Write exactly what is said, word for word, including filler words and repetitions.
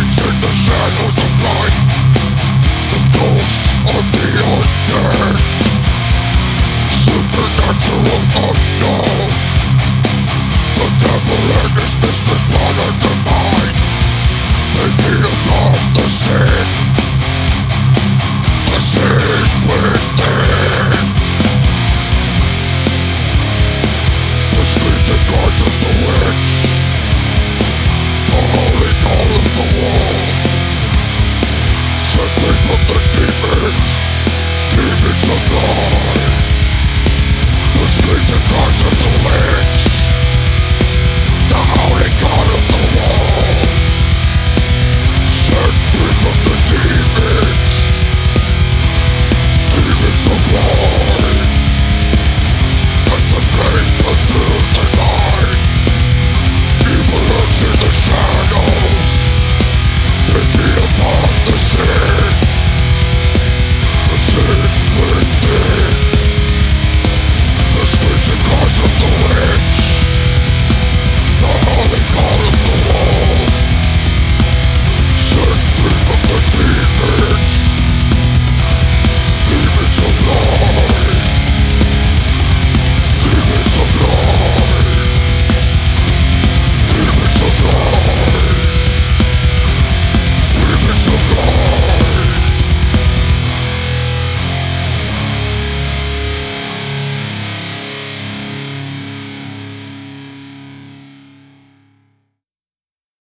hides in the shadows of night, the ghosts of the undead, supernatural unknown. The devil and his mistress plot a demise. They feed upon the sin, the sin within. The screams and cries of the witch, the holy call of the war.